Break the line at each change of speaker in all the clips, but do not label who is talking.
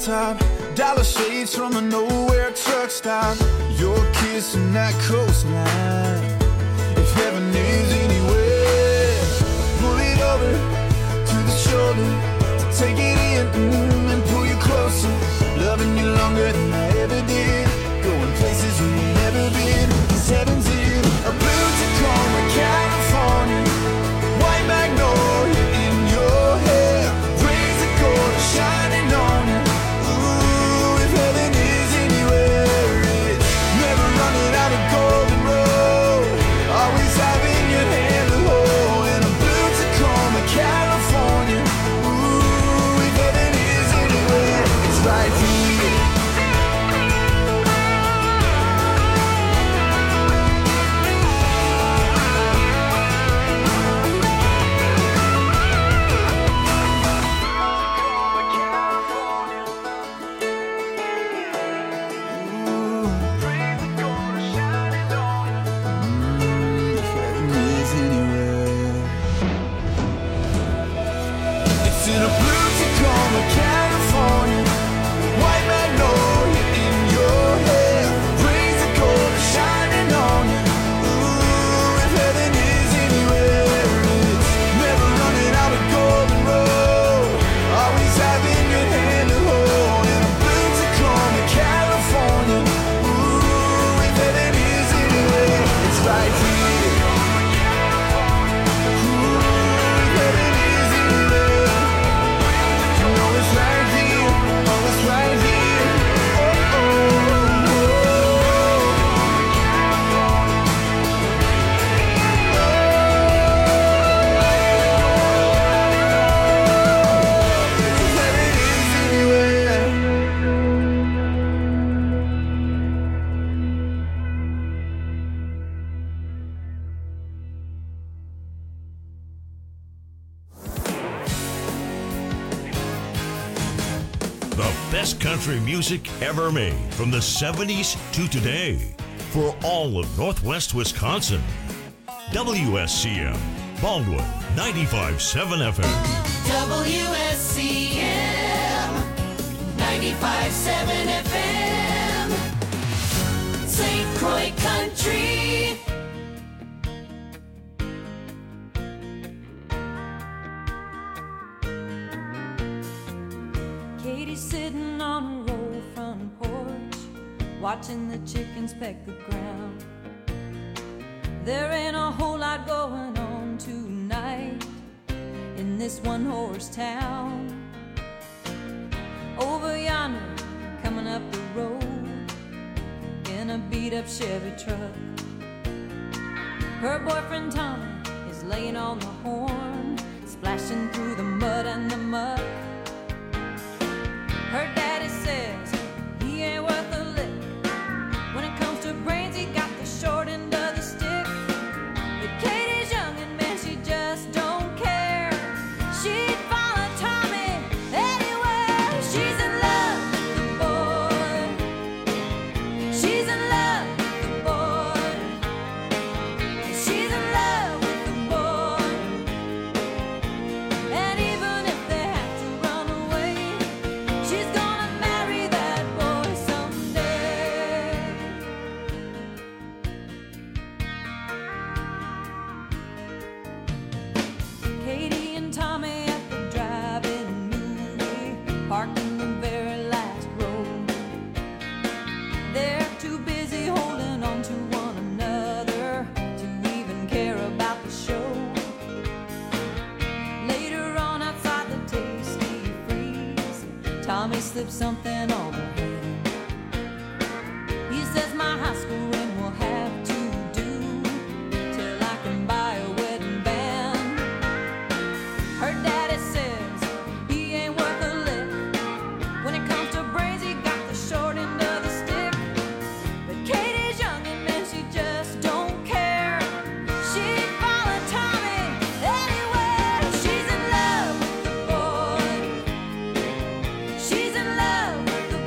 top, dollar shades from a nowhere truck stop. Your kiss and that coastline. If heaven is anywhere, pull it over to the shoulder to take it in and pull you closer. Loving you longer than I ever did. Going places we've never been. 'Cause heaven's in a blue Tacoma, California. White magnolia in your hair. Rays of gold shining on you. Ooh, if heaven is anywhere, it's never running out of golden road. Always having your hand to hold. In a blue Tacoma, California. Ooh, if heaven is anywhere, it's right here.
Country music ever made from the 70s to today for all of Northwest Wisconsin. WSCM, Baldwin, 95.7 FM.
WSCM, 95.7 FM. St. Croix Country.
Katie's sitting on a roll front porch, watching the chickens peck the ground. There ain't a whole lot going on tonight in this one-horse town. Over yonder, coming up the road in a beat-up Chevy truck, her boyfriend Tommy is laying on the horn, splashing through the mud and the muck. Her daddy says he ain't worth a lick. When it comes to brains, he got the short end of the stick. But Katie's young and man, she just don't care. She'd follow Tommy anywhere. She's in love with the boy. She's in love with the boy. She's in love with the boy. And even if they have to run away, she's gonna marry that boy someday. Katie and Tommy at the drive-in movie, parked in the very last row. They're too busy holding on to one another to even care about the show. Later on outside the Tasty Freeze, Tommy slipped something on her hand. He says my high school ring will have to do till I can buy a wedding band. Her daddy says he ain't worth a lick. When it comes to brains, he got the short end of the stick. But Katie's young and man, she just don't care. She'd follow Tommy anywhere. She's in love with the boy. She's in love with the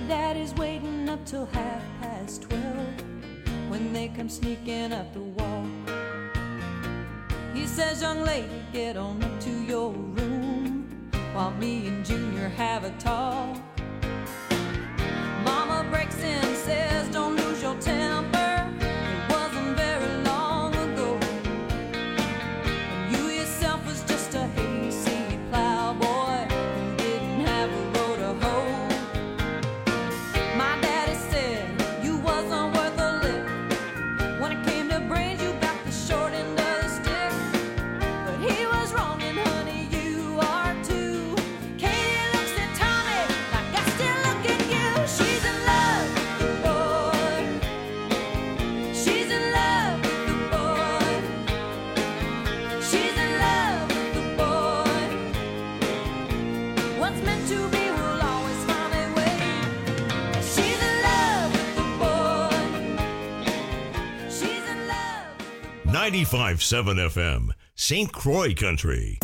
daddy's waiting up till 12:30 when they come sneaking up the walk. He says, young lady, get on up to your room while me and Junior have a talk. Mama breaks in and says, don't lose your temper. It wasn't very long ago when you yourself was just a hayseed plowboy who didn't have a row to hoe. My daddy said you wasn't worth a lick. When it came to brains, you got the short end of the stick. But he was wrong, and honey, you are too. Katie looks at Tommy like I still look at you. She's in love with the boy. She's in love with the boy. She's in love with the boy. What's meant to be will always find a way. She's in love with the boy. She's in love with the
95.7 FM, St. Croix Country.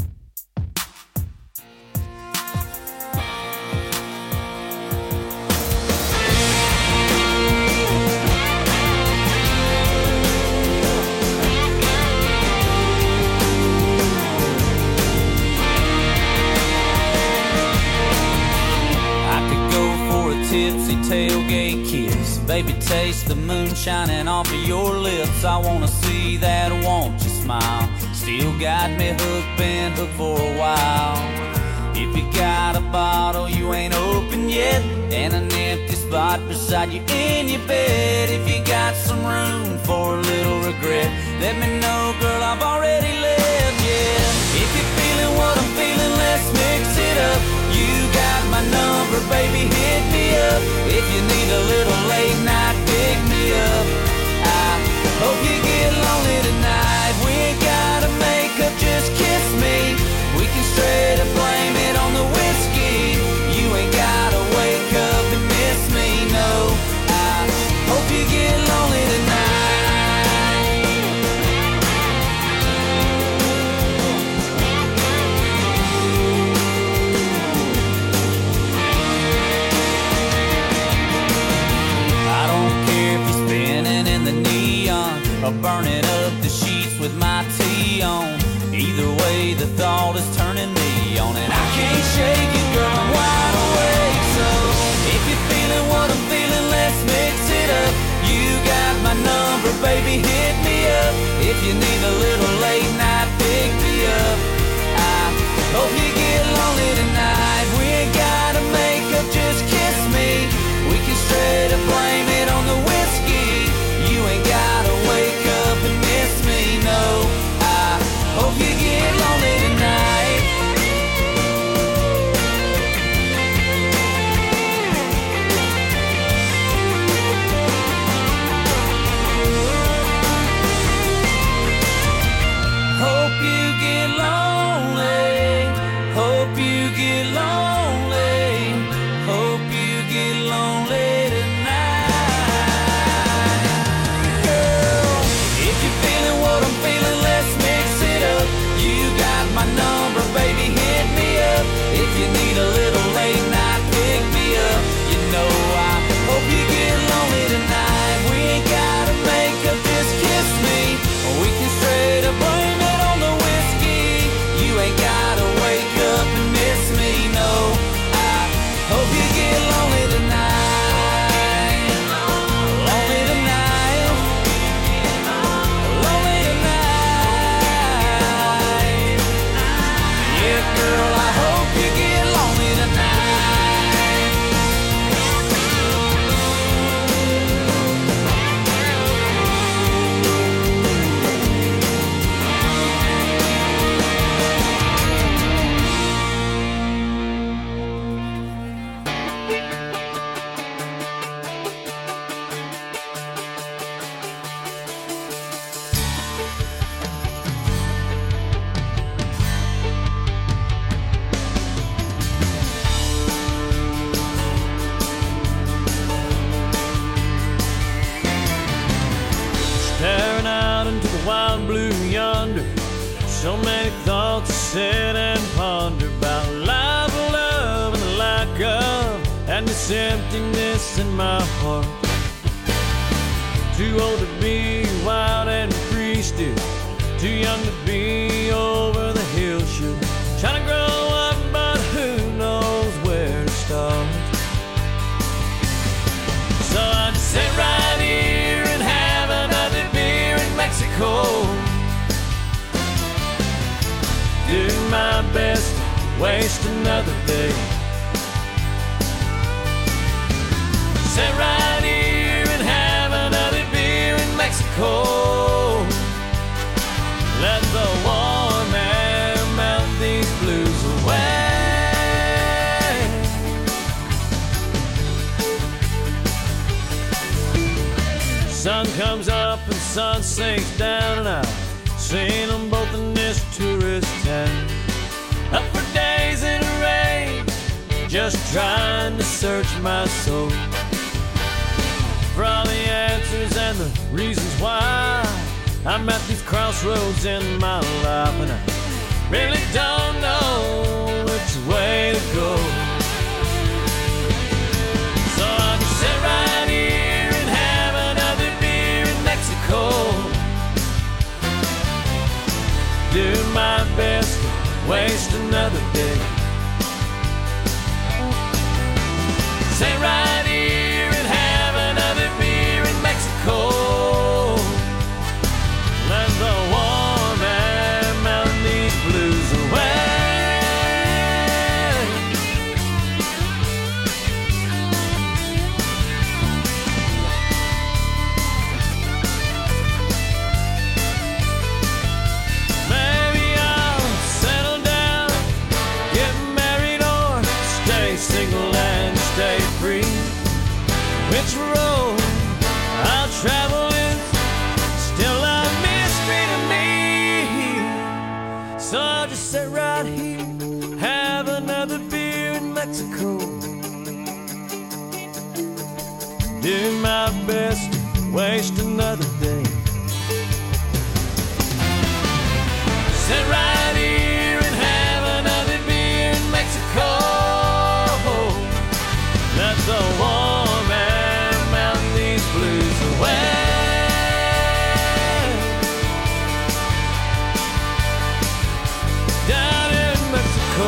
I could go for a tipsy tailgate kiss. Baby, taste the moon shining off of your lips. I wanna see that won't you smile. Still got me hooked, been hooked for a while. If you got a bottle you ain't open yet, and an empty spot beside you in your bed, if you got some room for a little regret, let me know, girl, I've already left, yeah. If you're feeling what I'm feeling, let's mix it up. You got my number, baby, hit me up. If you need a little late night, pick me up. I hope you get lonely tonight. We ain't gotta make up, just kiss me. We can straight up blame it on the whiskey. You ain't gotta wake up and miss me, no. I hope you get lonely tonight. I don't care if you're spinning in the neon or burning up the sheets with my tea on. Either way, the thought is turning me on, and I can't shake it, girl, I'm wide awake. So if you're feeling what I'm feeling, let's mix it up. You got my number, baby, hit me up. If you need a little late night, pick me up. I hope you get lonely tonight. We ain't gotta make up, just kiss me. We can straight up blame it on the whiskey. You ain't gotta wake up and miss me, no. I hope you get lonely tonight. Hope you get lonely. Hope you get lonely. Hope you get lonely tonight. Girl, if you're feeling what I'm feeling, let's mix it up. You got my number, baby, hit me up. If you need a little late night, pick me up. You know I hope you get lonely tonight. We ain't gotta make up, just kiss me. We can straight up blame it on the whiskey. You ain't gotta wake up and miss me, no. I hope you get lonely tonight. Lonely tonight. Lonely tonight. Yeah, girl, I hope you get lonely tonight.
Staring out into the wild blue yonder, so many thoughts to sit and ponder about life, love, and the lack of, and and this emptiness in my heart. Too old to be wild and free still, too young to be over the hill shit. Trying to grow up, but who knows where to start. So I just sit right here and have another beer in Mexico. Do my best to waste another day. Sit right here and have another beer in Mexico. Let the warm air melt these blues away. Sun comes up and sun sinks down, and I've seen them both in this tourist town. Up for days in the rain, just trying to search my soul for all the answers and the reasons why I'm at these crossroads in my life, and I really don't know which way to go. So I can sit right here and have another beer in Mexico. Do my best to waste another day. Sit right here and have another beer in Mexico. Let the warm air melt these blues away. Maybe I'll settle down, get married, or stay single and stay free. Which road I'll travel is still a mystery to me. So I'll just sit right here, have another beer in Mexico. Do my best to waste another day. Sit right here and have another beer in Mexico. Let the warm air melt these blues away. Down in Mexico.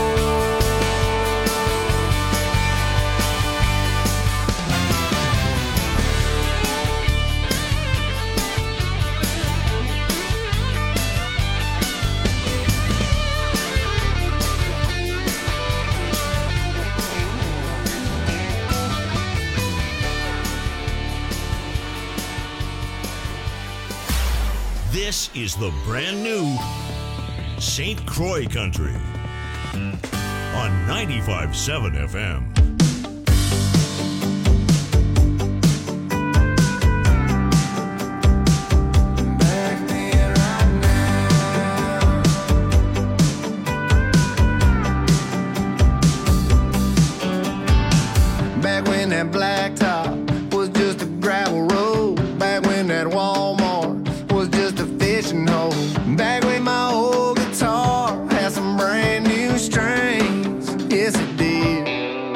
This is the brand new St. Croix Country on 95.7 FM.
Back when that blacktop was just a gravel road. Back when that Walmart was just a fishing hole. Back when my old guitar had some brand new strings. Yes, it did.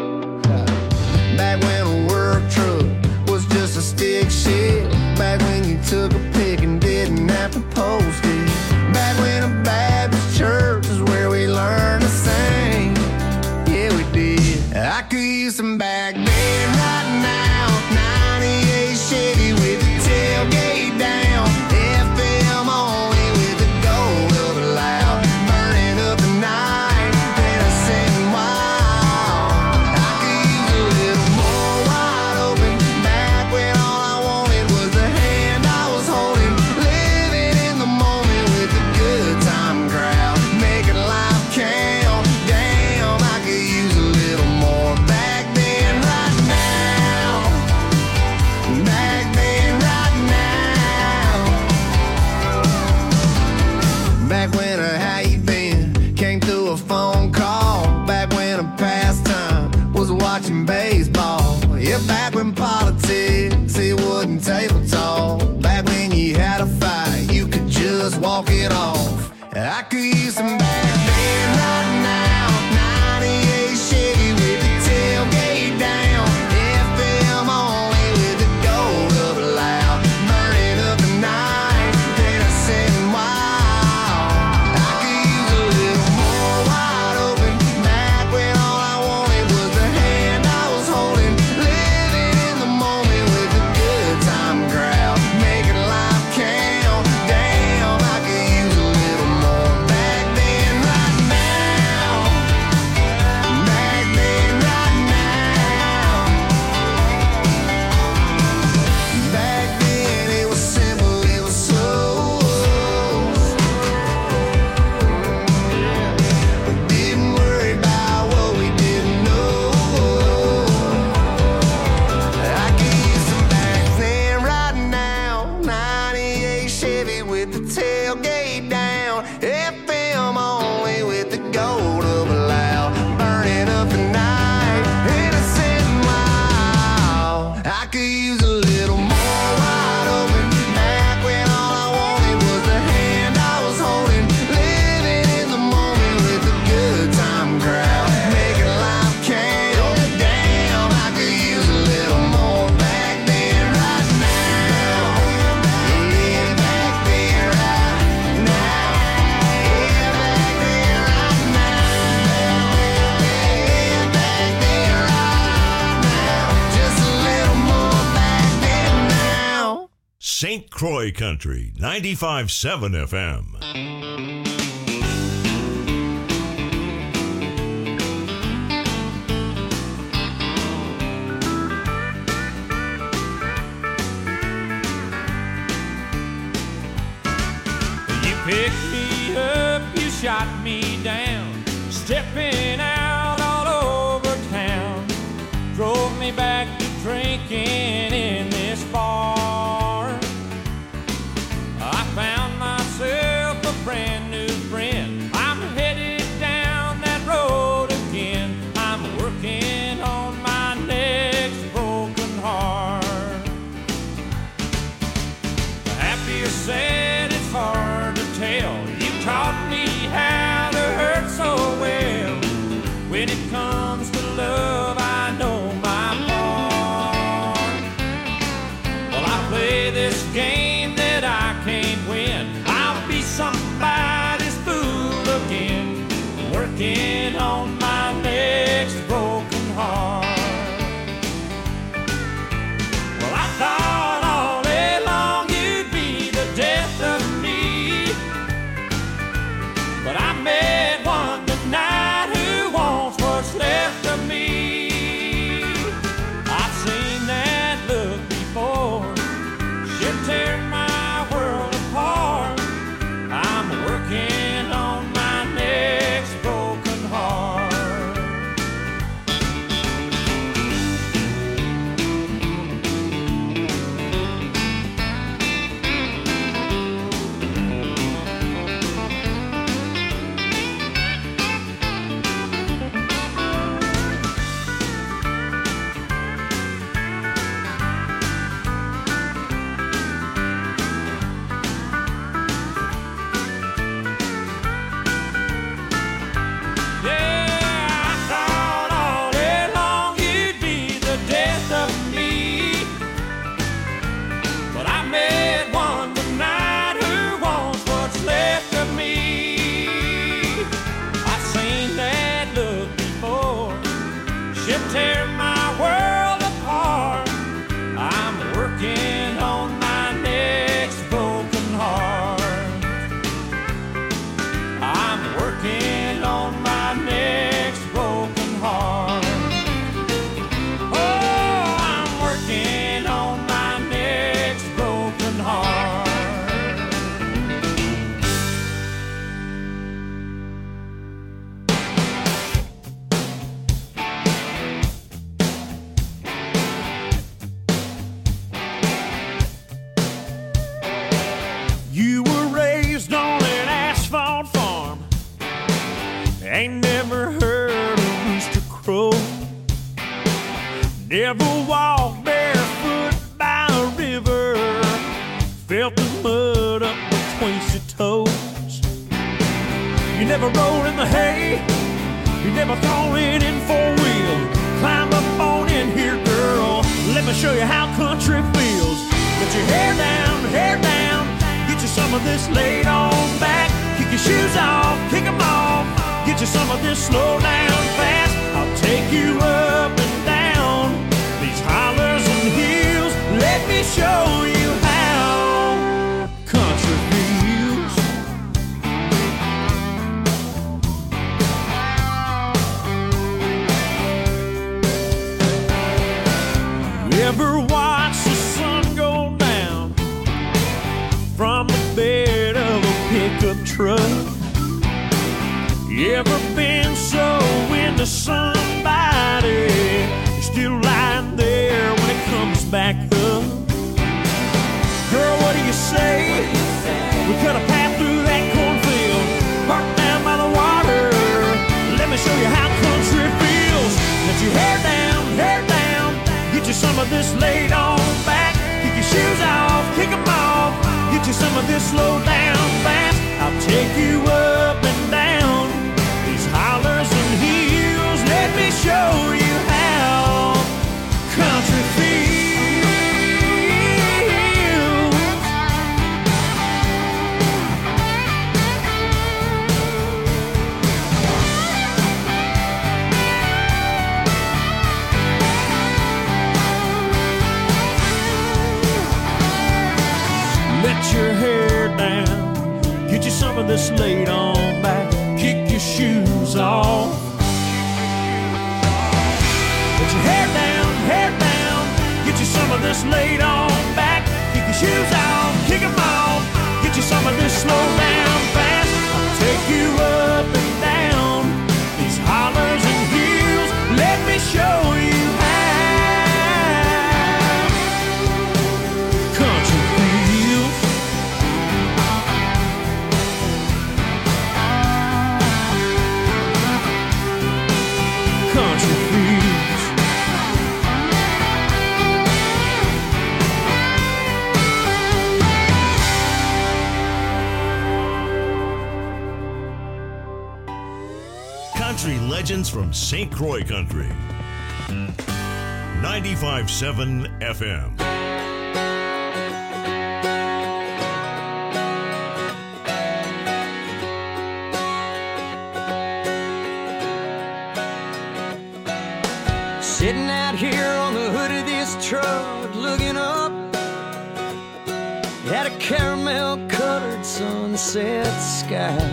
Back when a work truck was just a stick shift. Back when you took a pic and didn't have to post it. Back when a Baptist church is where we learned to sing. Yeah, we did. I could use some back then right now. 98 Chevy with the tailgate down. FM on it with the gold of it loud. Burning up the night and a setting wild. I could use a little more wide open. Back when all I wanted was the hand I was holding. Living in the moment with the good time crowd. Making life count. Damn, I could use a little more back then right now. Back then right now. Back when a how you been came through a phone call. Back when a pastime was watching baseball. Yeah, back when politics, it wasn't table talk. Back when you had a fight, you could just walk it off. I could use some back then right now. 98 Chevy with the tailgate down.
St. Croix Country, 95.7 FM.
You picked me up, you shot me down, stepping out all over town, drove me back to drinking in this bar. I found myself a brand new friend. I'm headed down that road again. I'm working on my next broken heart. Happy or sad, it's hard to tell. You taught me how to hurt so well. When it comes to love, I know my part. Well, I play this game that I can't win. I'll be somebody's fool again, working on my next broken heart. Well, I thought all day long you'd be the death of me, but I met one tonight who wants what's left of me. I've seen that look before. She'll tear my world apart. I'm working on my next broken heart. Yeah, I thought all day long you'd be the death of me, but I met one tonight who wants what's left of me. I've seen that look before. She'll tear my world apart. I'm working on my next broken heart. I'm working on my next broken heart. Oh, I'm working on my next broken heart. You were raised on an asphalt farm, ain't never heard a rooster crow, never walked barefoot by a river, felt the mud up between your toes. You never rolled in the hay, you never fallen in four-wheel. Climb up on in here, girl, let me show you how country feels. Get your hair down, get you some of this laid on back. Kick your shoes off, kick 'em off, get you some of this slow down fast. I'll take you up and down these hollers and hills. Let me show you how country feels. You ever watch the sun go down from the bed of a pickup truck? You ever been so into somebody you're still lying there when it comes back up? Girl, what do you say? We cut a path through that cornfield, parked down by the water. Let me show you how country feels. Let your hair down, get you some of this laid on back. Kick your shoes off, kick 'em off, get you some of this slow down fast. I'll take you up and down these hollers and hills. Let me show you how country feels. this laid on back. Kick your shoes off. Put your hair down, get you some of this laid on back. Kick your shoes off, kick 'em off, get you some of this slow down fast. I'll take you up and down these hollers and hills. Let me show you how country feels. Country feels.
Country legends from St. Croix Country. 95.7 FM.
Sitting out here on the hood of this truck, looking up at a caramel-colored sunset sky.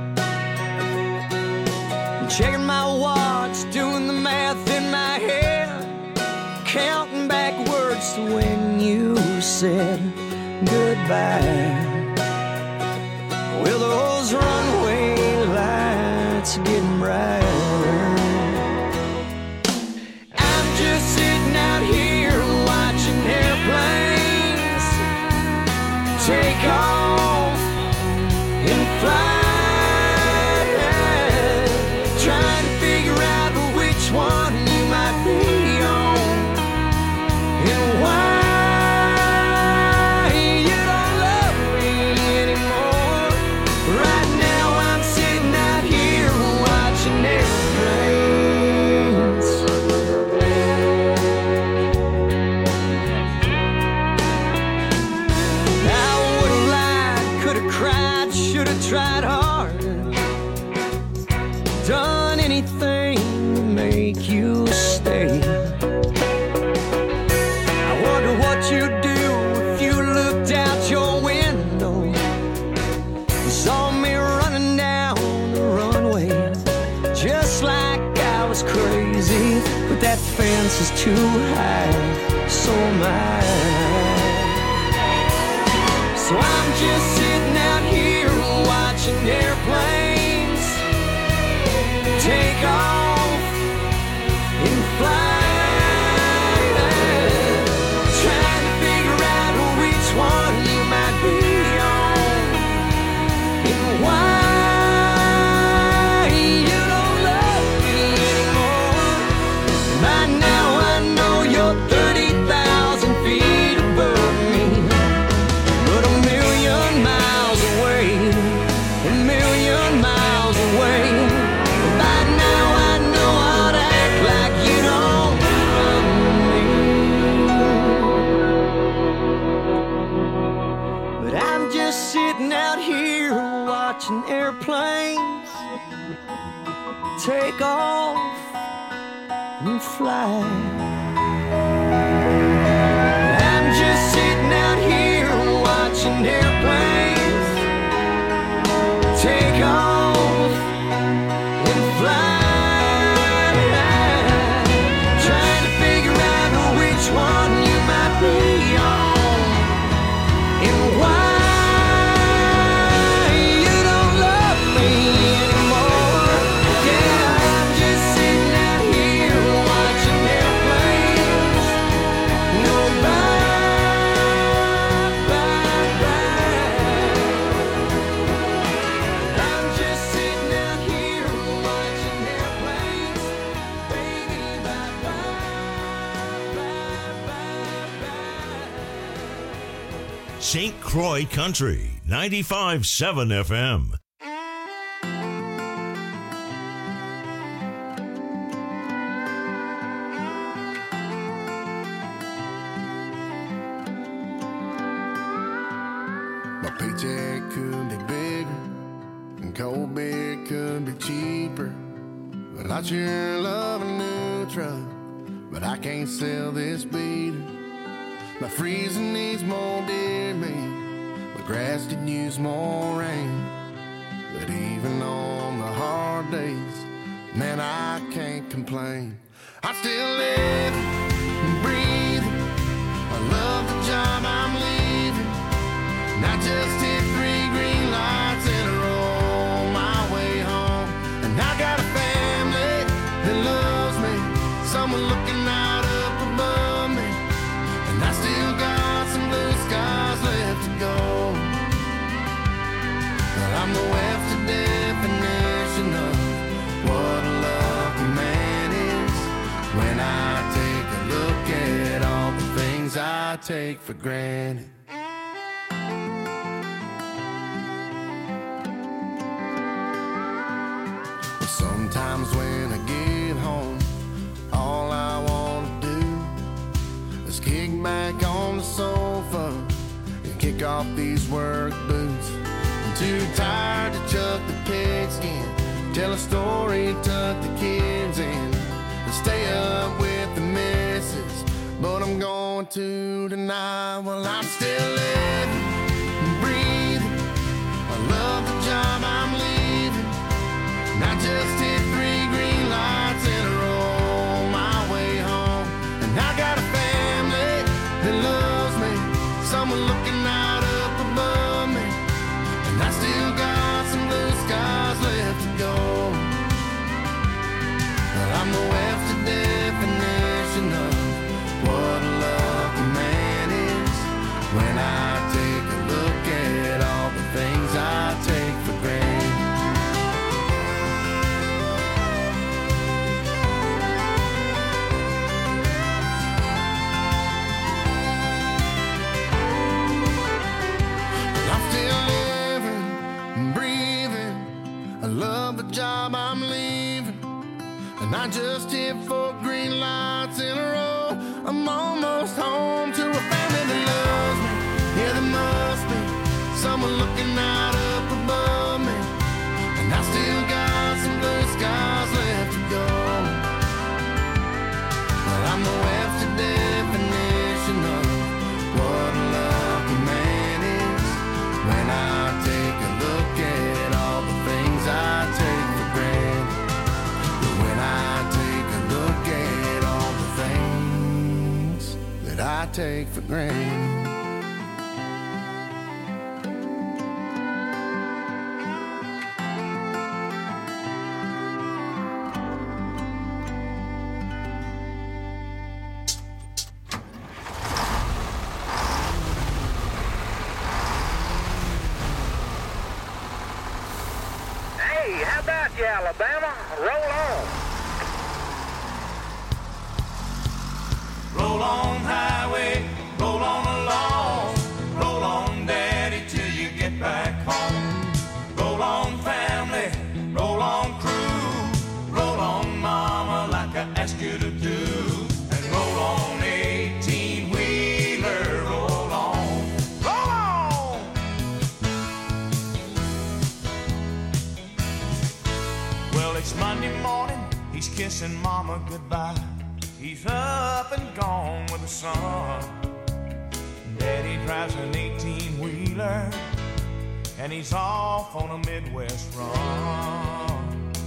Checking my watch, doing the math in my head, counting backwards to when you said goodbye. Well, those runway lights are getting brighter. I'm just sitting out here watching airplanes take off and fly. One you might be on, and why you don't love me anymore. Right now I'm sitting out here watching airplanes. I would've lied, could've cried, should've tried harder, done anything make you stay. I wonder what you'd do if you looked out your window and saw me running down the runway, just like I was crazy. But that fence is too high, so am I. So I'm just sitting out here watching airplanes take off and fly, trying to figure out which one you might be on, and why you don't love me anymore. By now I know you're 30,000 feet above me, but a million miles away, a million miles away. By now I know I'd act like you don't love me, but I'm just sitting out here watching airplanes take off and fly. I'm just sitting out here watching airplanes take off and fly, trying to figure out which one you might be on, and why you don't love me anymore. Yeah, I'm just sitting out here watching airplanes go by, by, by. I'm just sitting out here watching airplanes, baby, bye, bye, bye, bye.
St. Croix Country. 95.7 FM.
My paycheck could be bigger and cold beer could be cheaper, but I sure love a new truck, but I can't sell this beater. My freezing needs more deer meat, my grass could use more rain. But even on the hard days, man, I can't complain. I'm still living and breathing. I love the job I'm leaving. And I just hit 3 green lights in a row on my way home. And I got a family that loves me, someone looking out up above me. And I still got some blue skies left to go. But I'm the Webster definition of what a lucky man is. When I take a look at all the things I take for granted. Sometimes when I get home, all I want to do is kick back on the sofa and kick off these work boots. I'm too tired to chuck the pigskin, tell a story, tuck the kids in, and stay up with the missus. But I'm going to tonight. Well, I'm still living and breathing. I love the job I'm leaving. And I just hit 3 green lights in a row on my way home. And I got a family that loves me, someone looking out up above me. And I still got some blue skies left to go. But I'm the Webster definition of what a lucky man is. When I take a look at all the things I take for granted. Job I'm leaving, and I just hit 4 green lights in a row. I'm almost home to a family that loves me. Yeah, there must be someone looking out up above me. And I still got some blue skies left to go. Well, I'm the Webster definition of what a lucky man is. When I take a look at all the things I take for granted. When I take a look at all the things that I take for granted.
Alabama, roll on.
Roll on highway, roll on along. Roll on daddy till you get back home. Roll on family, roll on crew. Roll on mama like I asked you to do. And roll on 18-wheeler, roll on. Roll on! Well, it's Monday morning, he's kissing mama goodbye. He's up and gone with the sun. Daddy drives an 18-wheeler, and he's off on a Midwest run.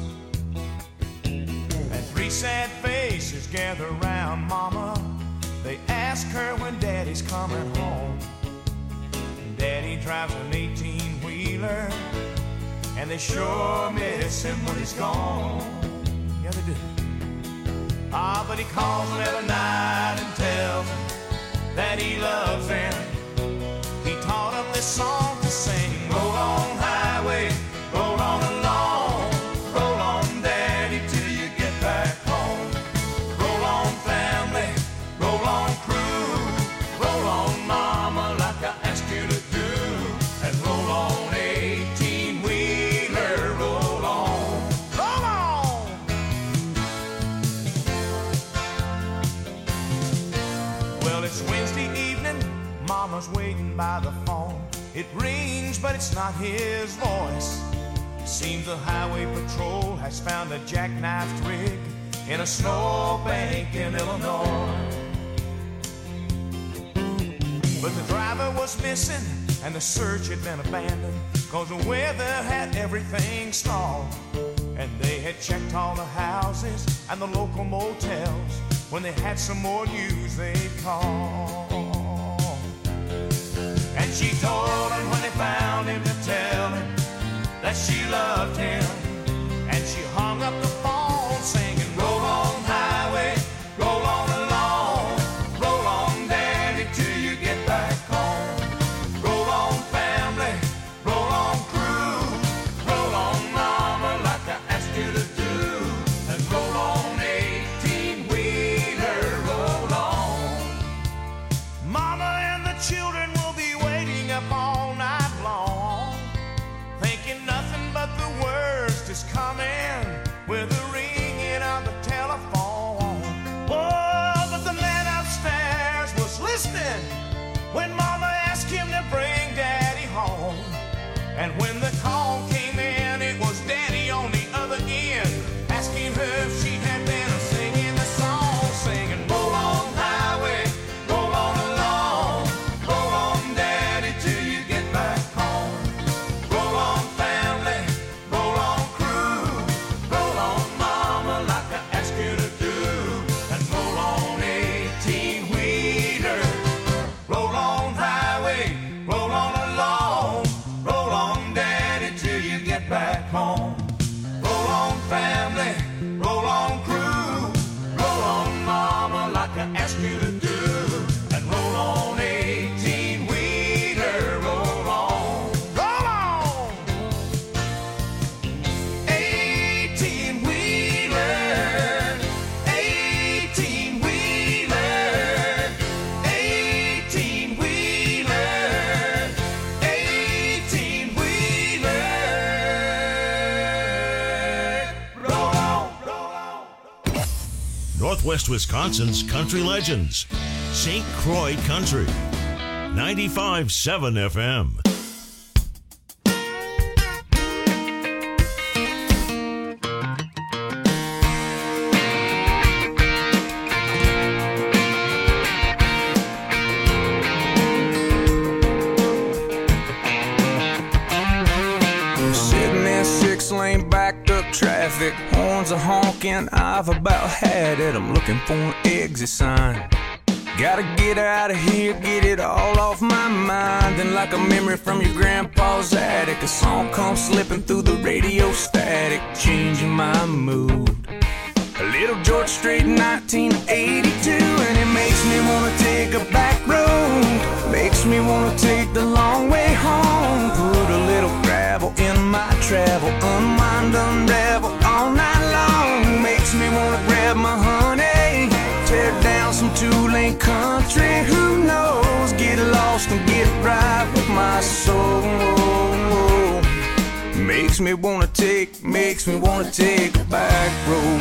And 3 sad faces gather around mama. They ask her when daddy's coming home. Daddy drives an 18-wheeler, and they sure miss him when he's gone. Yeah, they do. Ah, but he calls them every night and tells them that he loves them. He taught them this song to sing. Roll on highway, roll on along. Roll on daddy till you get back home. Roll on family, roll on crew. Roll on mama like I asked you to do. And roll on 18-wheeler, roll on. Roll on! Well, it's Wednesday evening, mama's waiting by the phone. It rings, but it's not his voice. Seems the highway patrol has found a jackknifed rig in a snowbank in Illinois. But the driver was was missing and the search had been abandoned, 'cause the weather had everything stalled. And they had checked all the houses and the local motels. When they had some more news, they'd call. And she told him when they found him to tell him that she loved him. And she hung up the phone singing, roll on highway, roll on along, roll on daddy till you get back home. Roll on family, roll on crew, roll on mama like I asked you to do. And roll on 18-wheeler, roll on. Mama and the children will be waiting up all night long, thinking nothing but the worst is coming with the ringing of the telephone. Oh, but the man upstairs was listening when Mama asked him to bring Daddy home. And when the call came in, it was Daddy on the other end, asking her if she had been singing the song, singing, roll on highway, roll on along, roll on Daddy till you get back home. Roll on family, roll on crew, roll on mama like I asked you to do. And roll on 18-wheeler, roll on highway, roll on along, roll on daddy till you get back home. Roll on family, roll on crew, roll on mama like I asked you to do. And roll on 18-wheeler, roll on, roll on. 18-wheeler, 18-wheeler, 18-wheeler, 18-wheeler. Roll on, roll on.
Northwest Wisconsin's country legends. St. Croix Country. 95.7 FM.
Sitting in 6-lane backed up traffic, horns are honking, I've about had it. I'm looking for an exit sign. Gotta get out of here, get it all off my mind. And like a memory from your grandpa's attic, a song comes slipping through the radio static, changing my mood. A little George Strait, 1982, and it makes me wanna take a back road. Makes me wanna take the long way home. Put a little gravel in my travel, unwind, unravel all night long. Makes me wanna grab my honey, tear down some two-lane country. Who knows? Get lost and get right with my soul. Makes me wanna take a back road.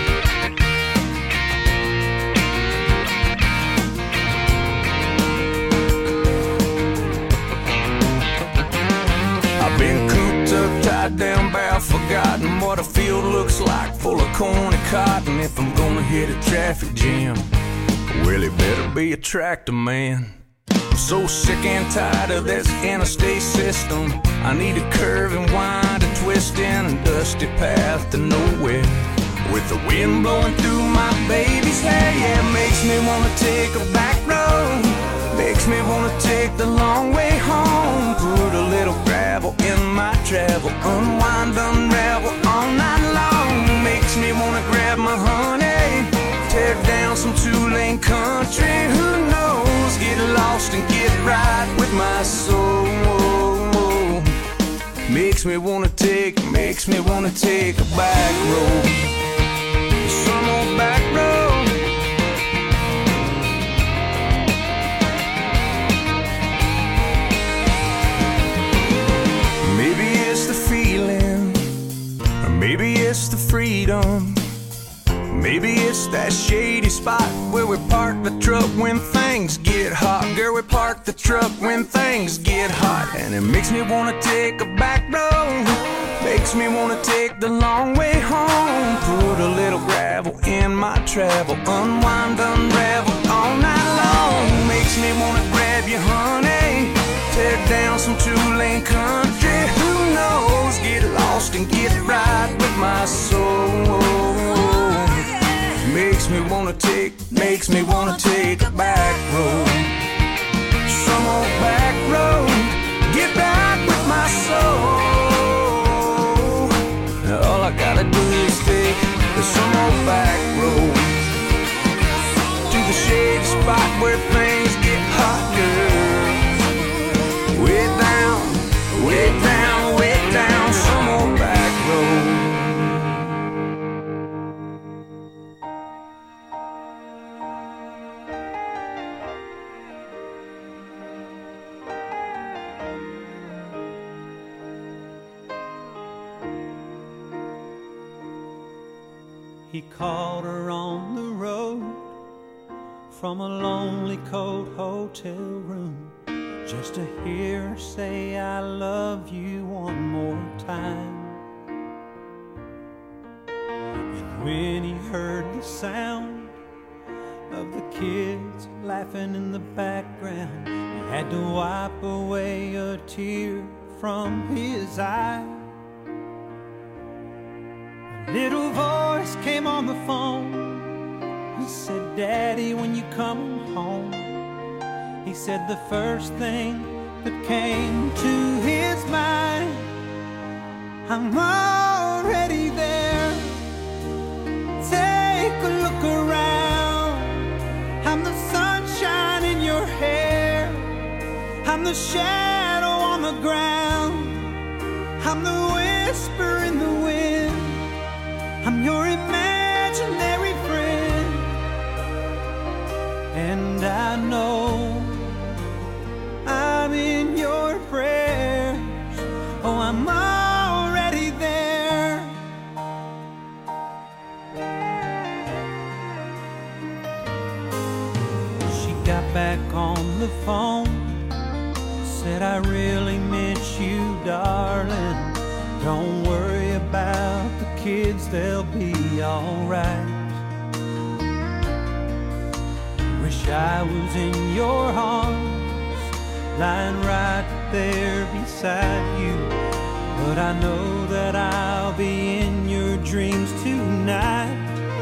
I've been cooped up, tied down, bound, forgotten what a field looks like, full of corn and cotton. If I'm gonna hit a traffic jam, well, it better be a tractor man. I'm so sick and tired of this interstate system. I need a curve and wind and twist in a dusty path to nowhere, with the wind blowing through my baby's hair. Yeah, it makes me wanna take a back road. Makes me wanna take the long way home. Put a little gravel in my travel, unwind, unravel all night long. Makes me wanna grab my honey, tear down some two-lane country. Who knows? Get lost and get right with my soul. Makes me wanna take a back road. Some old back road. Maybe it's the feeling, or maybe it's the freedom. Maybe it's that shady spot where we park the truck when things get hot. Girl, we park the truck when things get hot. And it makes me wanna take a back road. Makes me wanna take the long way home. Put a little gravel in my travel, unwind, unravel all night long. Makes makes me wanna grab you, honey. Tear down some two-lane country. Who knows? Get lost and get right with my soul. Makes me wanna take a back road. Some old back road. Get back with my soul. All I gotta do is take some old back road to the shady spot where things get hot, girl. Way down, way down, way down, some old back road.
He called her on the road from a lonely cold hotel room, just to hear her say I love you one more time. And when he heard the sound of the kids laughing in the background, he had to wipe away a tear from his eye. A little voice came on the phone and said, Daddy, when you come home. He said the first thing that came to his mind, I'm already there. Take a look around. I'm the sunshine in your hair. I'm the shadow on the ground. I'm the whisper in the wind. I'm your imaginary friend. And I know I'm in your prayers. Oh, I'm already there. She got back on the phone, said I really miss you, darling. Don't worry about the kids, they'll be alright. Wish I was in your arms, lying right there beside you. But I know that I'll be in your dreams tonight.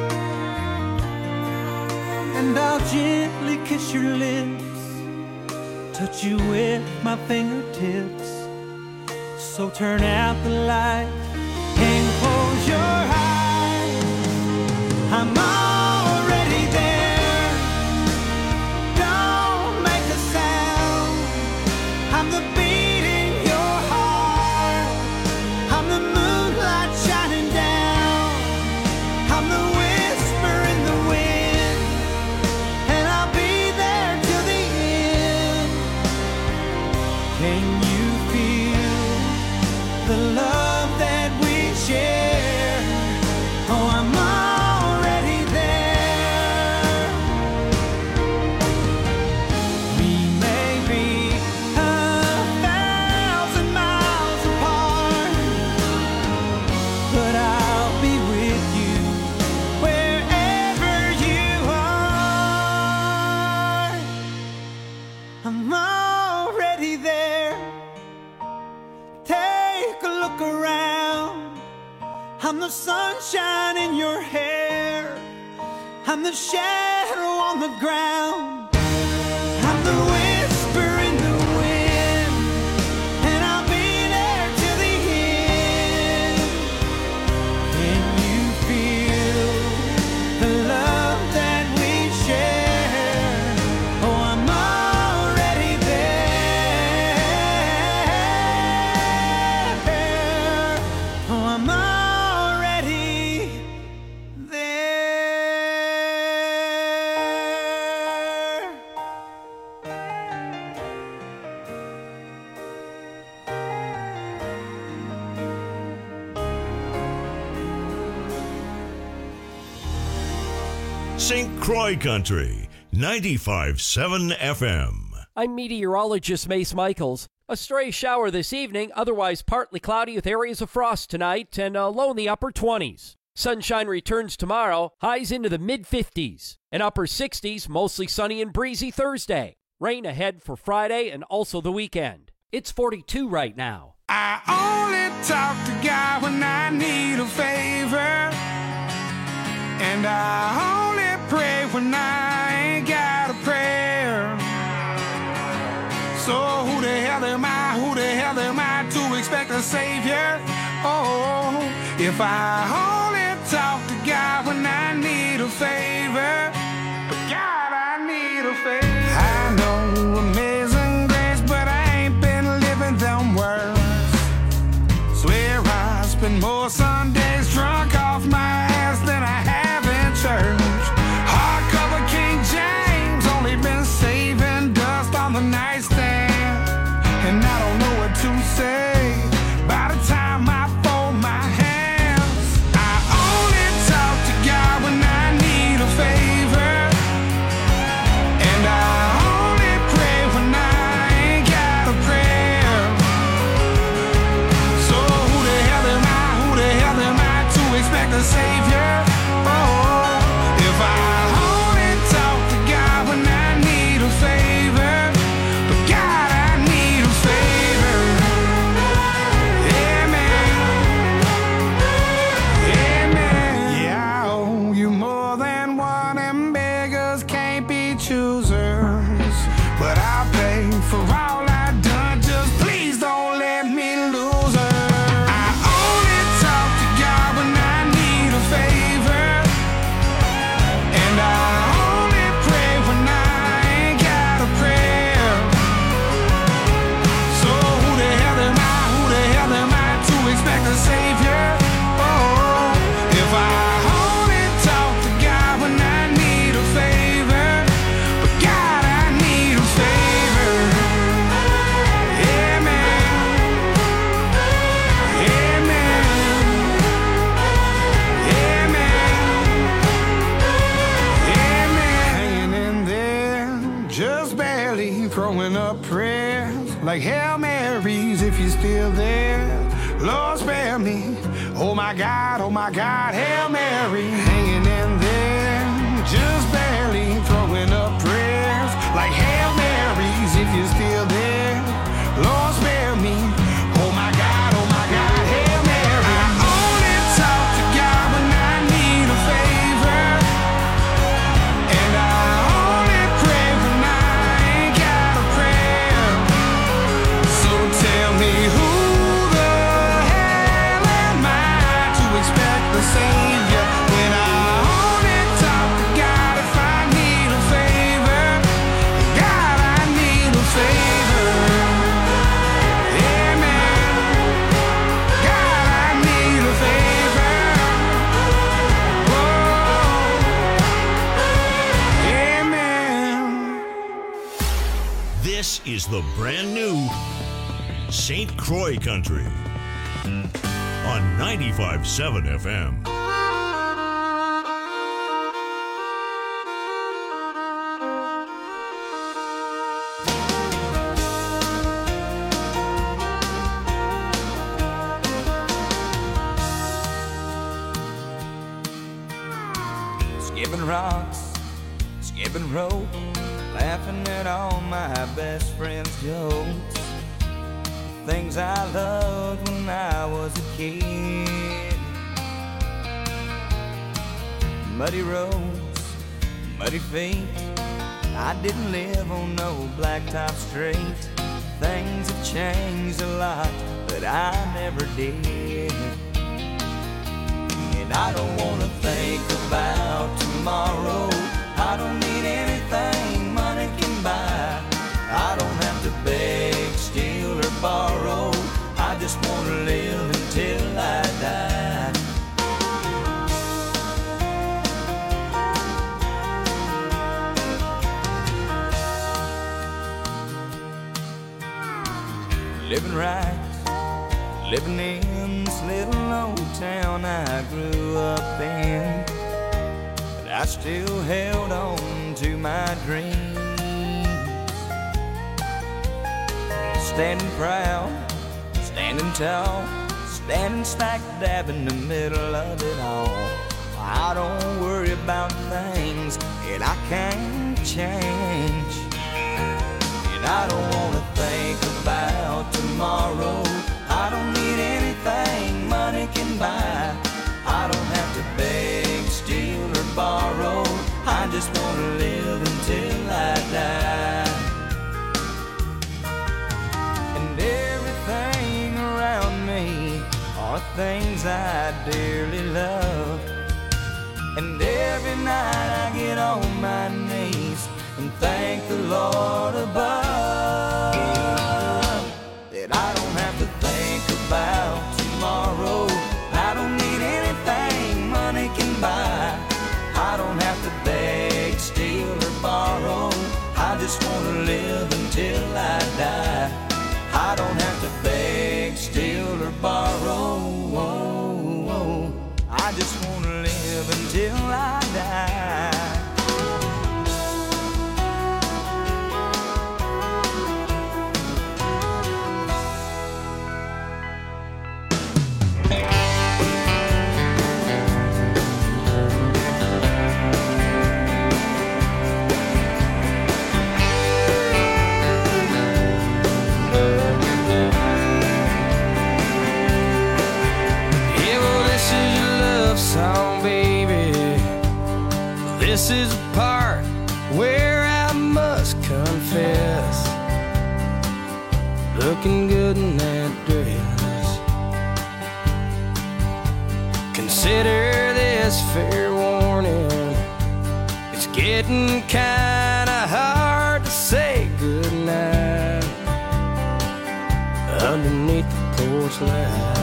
And I'll gently kiss your lips, touch you with my fingertips. So turn out the light and close your eyes. I'm already there. Don't make a sound. I'm the beat in your heart. I'm the moonlight shining down. I'm the whisper in the wind. And I'll be there till the end. Can you feel the love that we share? Oh, I'm already there. We may be 1,000 miles apart, but I'll be with you wherever you are. I'm already there. Take a look around. I'm the sunshine in your hair. I'm the shadow on the ground. I'm the whisper in the wind. And I'll be there till the end. Can you feel the love that we share? Oh, I'm already there. Oh, I'm already there.
St. Croix Country, 95.7 FM.
I'm meteorologist Mace Michaels. A stray shower this evening, otherwise partly cloudy with areas of frost tonight and a low in the upper 20s. Sunshine returns tomorrow, highs into the mid-50s. An upper 60s, mostly sunny and breezy Thursday. Rain ahead for Friday and also the weekend. It's 42 right now.
I only talk to God when I need a favor, and I only pray when I ain't got a prayer. So who the hell am I to expect a savior? Oh, if I only talk to God when I need a favor, but God, I need a favor. I know amazing grace, but I ain't been living them words. Swear I spend more Sundays drunk off my ass than I have in church. Hardcover King James, only been saving dust on the nightstand, and I don't know what to say by the time I fold my hands. I only talk to God when I need a favor, and I only pray when I ain't got a prayer. So who the hell am I to expect a savior? Oh, if I only talk to God when I need a favor, but God, I need a favor. Amen. Yeah, I owe you more than one, and beggars can't be choosers. But I'll pay for all I've done, just please don't let me lose her. I only talk to God when I need a favor, and I only pray when I ain't got a prayer. So who the hell am I to expect a savior? Oh, if I only talk to God when I need a favor, but God, I need a favor. Amen. Amen. Amen. Hanging in there, just barely throwing up prayers like Hail Marys if you're still there. Lord, spare me. Oh my God, Hail Mary. Hanging in there, just barely throwing up prayers like Hail Marys if you're still there. Lord, spare me. Oh my God, Hail Mary. I only talk to God when I need a favor, and I only pray when I ain't got a prayer. So tell me who the hell am I to expect the savior when I only talk to God if I need a favor? God, I need a favor. Amen. God, I need a favor. Whoa. Amen.
This is the brand new St. Croix Country on 95.7 FM.
Skipping rocks, skipping rope, laughing at all my best friends' jokes. Things I loved when I was a kid. Muddy roads, muddy feet. I didn't live on no blacktop street. Things have changed a lot, but I never did. And I don't wanna think about tomorrow. I don't need anything money can buy. I don't have to beg, steal, or borrow. I just wanna live until I die. Living right, living in this little old town I grew up in, but I still held on to my dreams. Standing proud, standing tall, standing smack dab in the middle of it all. I don't worry about things that I can't change. I don't wanna think about tomorrow. I don't need anything money can buy. I don't have to beg, steal, or borrow. I just wanna live until I die. And everything around me are things I dearly love. And every night I get on my knees and thank the Lord above that I don't have to think about tomorrow. I don't need anything money can buy. I don't have to beg, steal, or borrow. I just wanna live until I die. I don't have to beg, steal, or borrow. I just wanna live until I die.
Song, baby. This is a part where I must confess, looking good in that dress. Consider this fair warning. It's getting kinda hard to say goodnight underneath the porch light.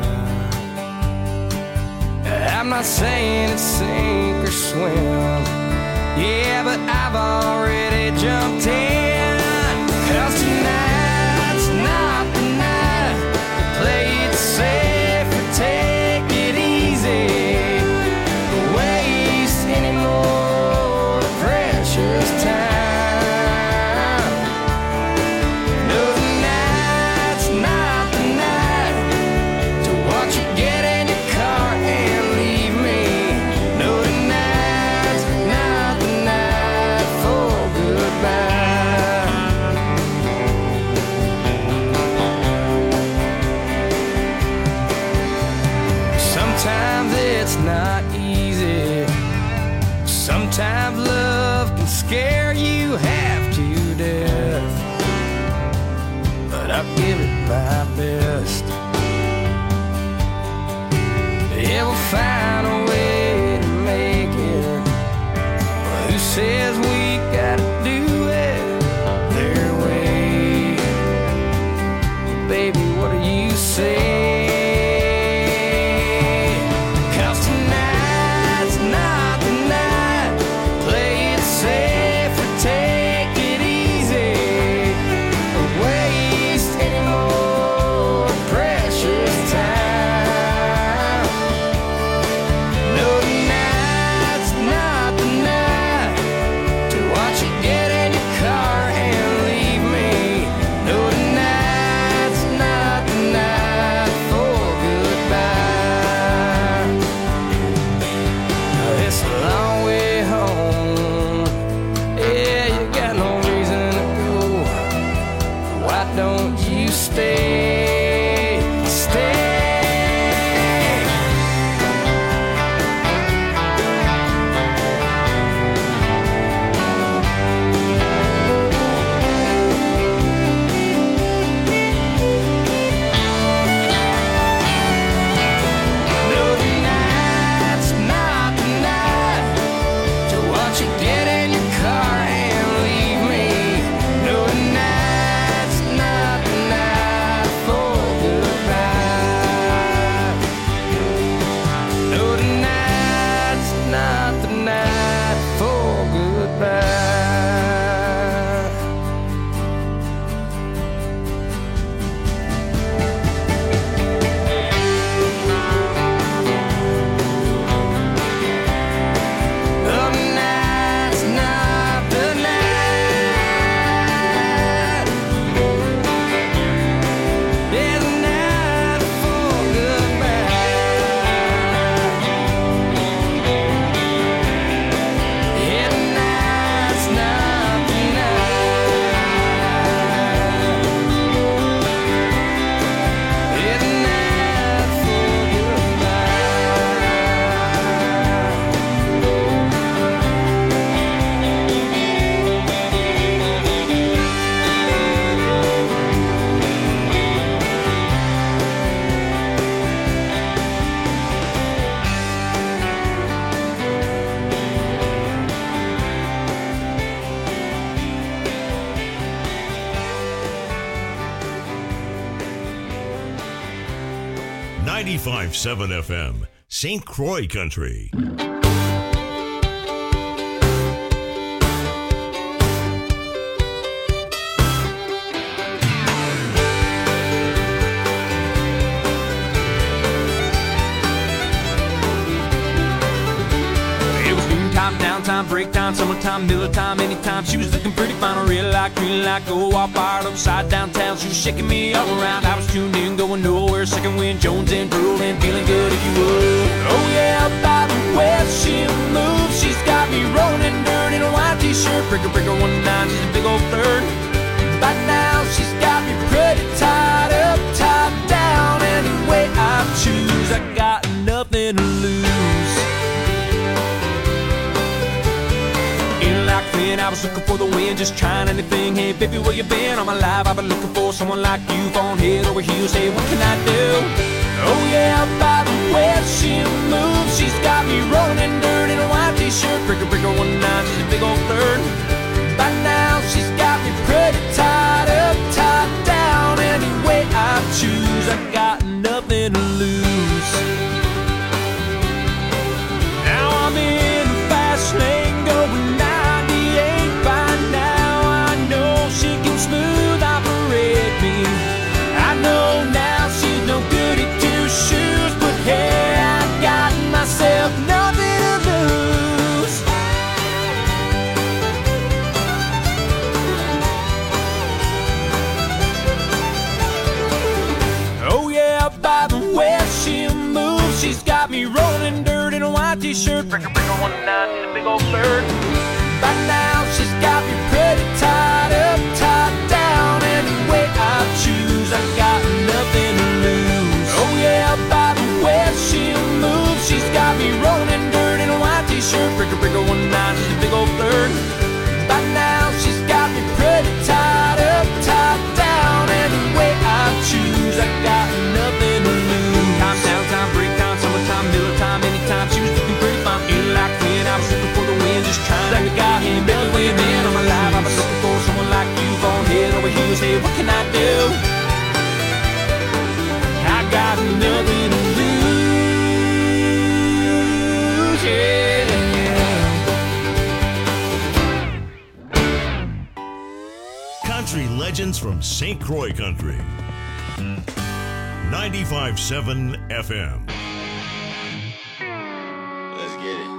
I'm not saying it's sink or swim, yeah, but I've already jumped in. 'Cause tonight's not the night to play it safe or take it easy, or waste any more precious time. No, tonight's not the night to watch you get in your car and leave me. No, tonight's not the night for goodbye. Sometimes it's not easy. Sometimes love can scare you half to death, but I'll give it my best. Yeah, we'll find a way to make it. Well, who says we gotta do it their way? Baby, what do you say? 'Cause tonight's not the night. Play it safe or take it easy, or waste any more precious time. No, tonight's not the night to
95.7 FM, St. Croix Country.
Downtime, break time, summertime, middle time, anytime. She was looking pretty fine, a real like, green like, go all fired upside downtown. She was shaking me all around. I was tuned in, going nowhere. Second wind, Jones and drooling, feeling good if you would. Oh yeah, by the way she moves, she's got me rolling in dirt in a white t-shirt. Breaker, 19, she's a big old flirt. By now she's got me pretty tied up, tied down. Any way I choose, I got nothing to lose. Like Flynn, I was looking for the wind, just trying anything. Hey baby, where you been? All my life I've been looking for someone like you, falling head over heels. Hey, what can I do? Oh yeah, by the way she moves, she's got me rolling in dirt in a white t-shirt. Breaker, 19, she's a big old flirt. By now she's got me pretty tied up, tied down. Any way I choose, I got nothing to lose. Now I'm in the fast lane going smooth operate me. I know now she's no good at two shoes, but hey, I got myself nothing to lose. Oh yeah, by the way she moves, she's got me rolling dirt in a white t-shirt. Breaker, 19, in a big old bird. By now she's got me pretty tied up, tied down. Any way I choose, I got nothing to lose. Oh yeah, by the way she moves, she's got me rolling in dirt in a white t-shirt. Breaker, 19, she's a big old flirt. By now she's got me pretty tied up, tied down. Any way I choose, I got nothing to lose. Time, downtime, break time, summertime, middle time, anytime. She was looking pretty fine, feeling like when I was looking for the wind, just trying like the guy in Billy Wayne. Man, all my life I've been looking for someone like you, falling head over heels. Hey, what can I do? I got nothing to lose, yeah.
Country legends from St. Croix Country. 95.7 FM.
Let's get it.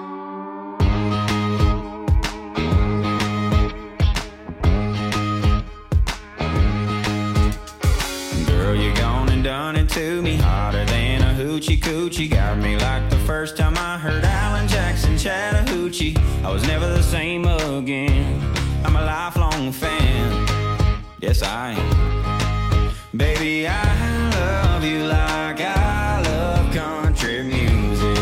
Girl, you gone and done it to me, hotter than a hoochie coochie. Got me like the first time I heard Alan Jackson Chattahoochee. I was never the same again. I'm a lifelong fan. Yes, I am. Baby, I love you like I love country music.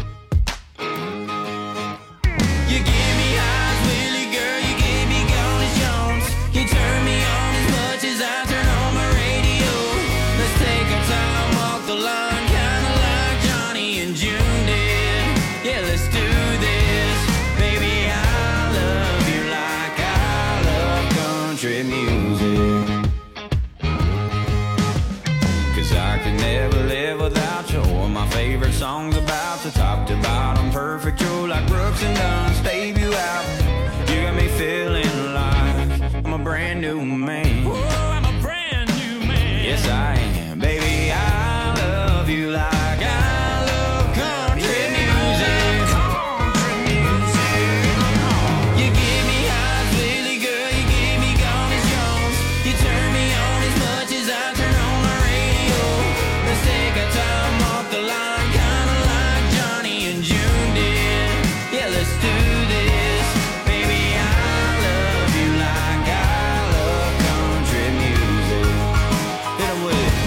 You give me highs, Willie, girl, you give me gone as Jones. You turn me on as much as I turn on my radio. Let's take our time, walk the line, kinda like Johnny and June did. Yeah, let's do this. Baby, I love you like I love country music. I could never live without you. Or my favorite songs about the top to bottom, perfect true like Brooks and Dunn's debut album. You got me feeling like I'm a brand new man. Whoa, I'm a brand new man. Yes, I am. Baby, I love you like I love country music. Country music. You give me highs, Willie, girl, you give me gone as Jones. You turn me on as much as I turn on my radio. Let's take our time off the line, kinda like Johnny and June did. Yeah, let's do this. Baby, I love you like I love country music. Hit 'em with it.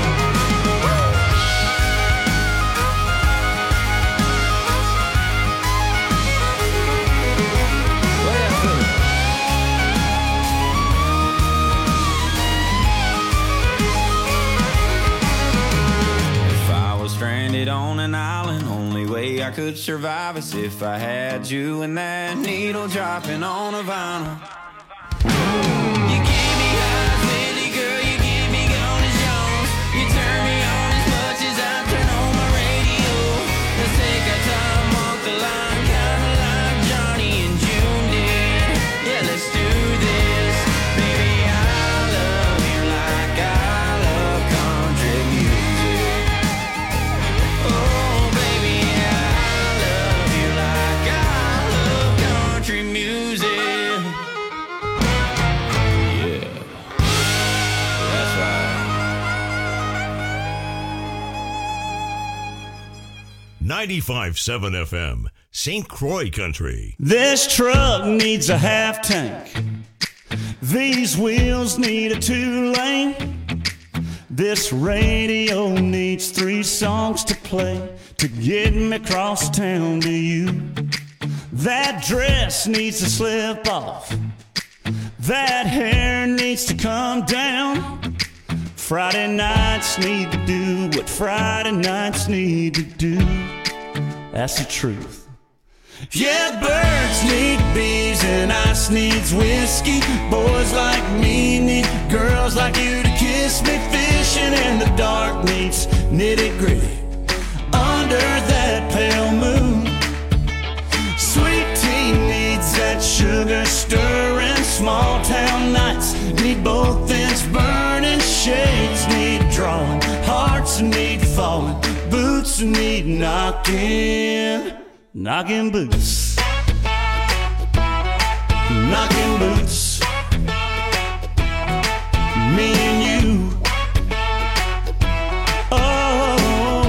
Stranded on an island, only way I could survive is if I had you and that needle dropping on a vinyl. You give me highs, Willie, girl, you give me gone as Jones. You turn me on as much as I turn
95.7 FM, St. Croix Country.
This truck needs a half tank. These wheels need a 2-lane. This radio needs 3 songs to play to get me across town to you. That dress needs to slip off. That hair needs to come down. Friday nights need to do what Friday nights need to do. That's the truth. Yeah, birds need bees and ice needs whiskey. Boys like me need girls like you to kiss me. Fishing in the dark needs nitty-gritty under that pale moon. Sweet tea needs that sugar stirring. Small town nights need both ends burning. Shades need drawing. Hearts need falling. Boots need knocking. Knocking boots. Knocking boots. Me and you. Oh.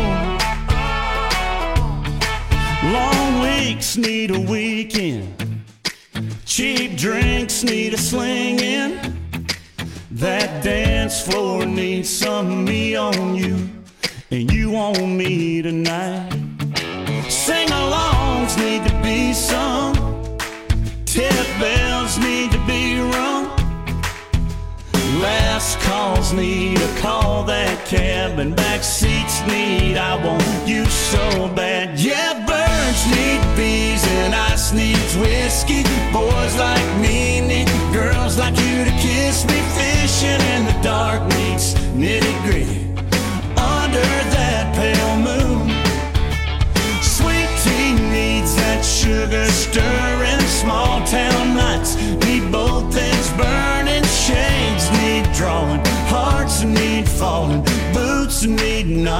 Long weeks need a weekend. Cheap drinks need a slinging. That dance floor needs some of me on you, and you on me tonight. Sing-alongs need to be sung. Tip bells need to be rung. Last calls need to call that cab, and back seats need I want you so bad. Yeah, birds need bees and ice needs whiskey. Boys like me need girls like you to kiss me. Fishing in the dark needs nitty-gritty under that pale moon. Sweet tea needs that sugar stirring. Small town nights need both ends burning. Shades need drawing. Hearts need falling. Boots need knocking.